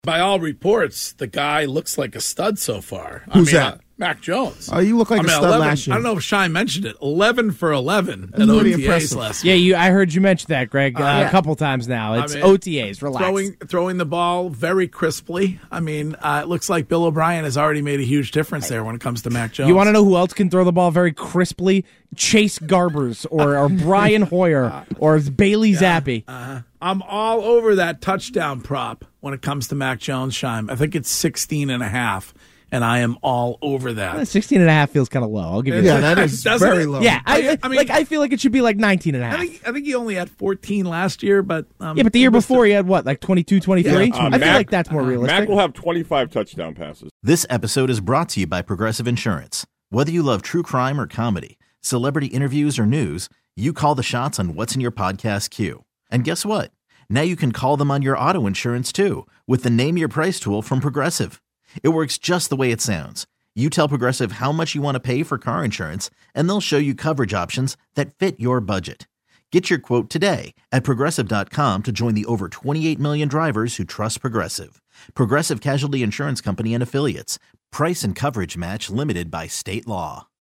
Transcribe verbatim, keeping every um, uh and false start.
By all reports, the guy looks like a stud so far. Who's I mean, that? Uh, Mac Jones. Oh, you look like I a mean, stud eleven, last year. I don't know if Shine mentioned it. eleven for eleven That's at pretty O T As impressive. last Yeah, year. you. I heard you mention that, Greg, uh, yeah. a couple times now. It's I mean, O T As. Relax. Throwing, throwing the ball very crisply. I mean, uh, it looks like Bill O'Brien has already made a huge difference there when it comes to Mac Jones. You want to know who else can throw the ball very crisply? Chase Garbers or, or Brian Hoyer or Bailey Zappi. Uh, I'm all over that touchdown prop when it comes to Mac Jones, Shime. I think it's sixteen and a half, and I am all over that. sixteen and a half feels kind of low. I'll give you Yeah, that. that is Doesn't very it? low. Yeah, I, I mean- like I feel like it should be like nineteen and a half. I think I think he only had fourteen last year, but um, yeah, but the year he missed before it. he had what, like twenty-two, twenty-three? Yeah, uh, I feel Mac- like that's more realistic. Mac will have twenty-five touchdown passes. This episode is brought to you by Progressive Insurance. Whether you love true crime or comedy, celebrity interviews or news, you call the shots on what's in your podcast queue. And guess what? Now you can call them on your auto insurance too with the Name Your Price tool from Progressive. It works just the way it sounds. You tell Progressive how much you want to pay for car insurance, and they'll show you coverage options that fit your budget. Get your quote today at Progressive dot com to join the over twenty-eight million drivers who trust Progressive. Progressive Casualty Insurance Company and Affiliates. Price and coverage match limited by state law.